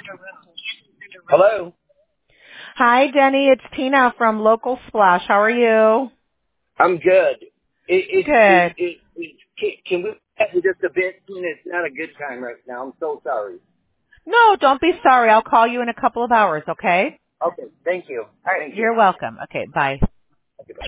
Hello. Hi, Denny. It's Tina from Local Splash. How are you? I'm good. Good. Can we have just a bit? It's not a good time right now. I'm so sorry. No, don't be sorry. I'll call you in a couple of hours, okay? Okay. Thank you. Thank you. You're welcome. Okay, bye. Okay, bye.